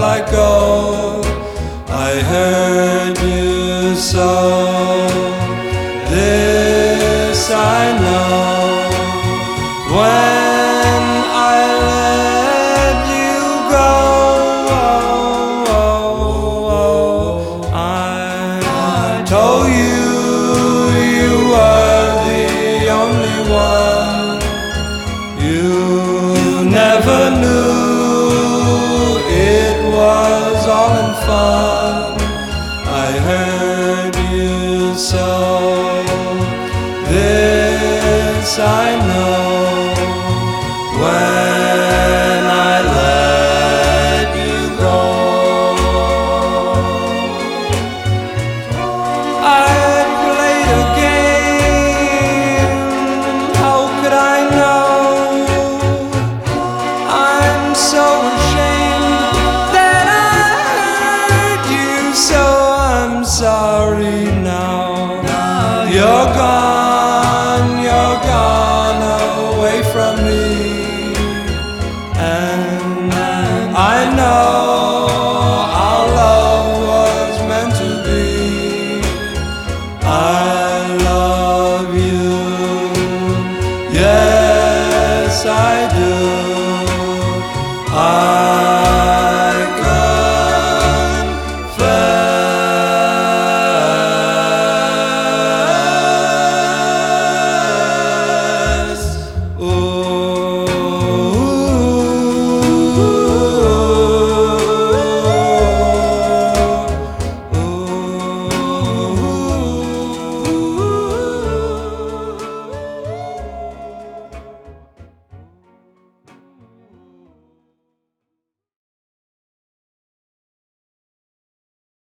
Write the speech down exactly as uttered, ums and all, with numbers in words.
like gold. I heard you so. This I know. When I let you go, I told you you were the only one. You never knew it was all in fun.